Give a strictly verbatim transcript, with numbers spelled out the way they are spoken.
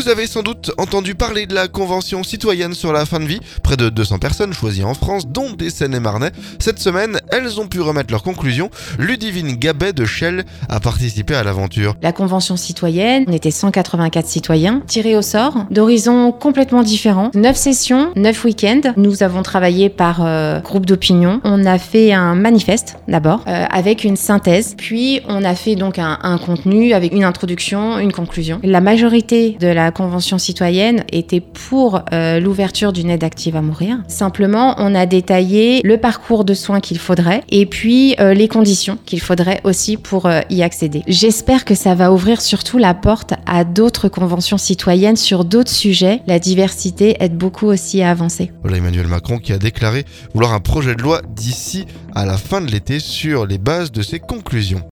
Vous avez sans doute entendu parler de la Convention citoyenne sur la fin de vie. Près de deux cents personnes choisies en France, dont des Seine-et-Marnais. Cette semaine, elles ont pu remettre leurs conclusions. Ludivine Gabet de Chelles a participé à l'aventure. La Convention citoyenne, on était cent quatre-vingt-quatre citoyens, tirés au sort, d'horizons complètement différents. neuf sessions, neuf week-ends. Nous avons travaillé par euh, groupe d'opinion. On a fait un manifeste, d'abord, euh, avec une synthèse. Puis, on a fait donc un, un contenu avec une introduction, une conclusion. La majorité de la Convention citoyenne était pour euh, l'ouverture d'une aide active à mourir. Simplement, on a détaillé le parcours de soins qu'il faudrait et puis euh, les conditions qu'il faudrait aussi pour euh, y accéder. J'espère que ça va ouvrir surtout la porte à d'autres conventions citoyennes sur d'autres sujets. La diversité aide beaucoup aussi à avancer. Voilà Emmanuel Macron qui a déclaré vouloir un projet de loi d'ici à la fin de l'été sur les bases de ses conclusions.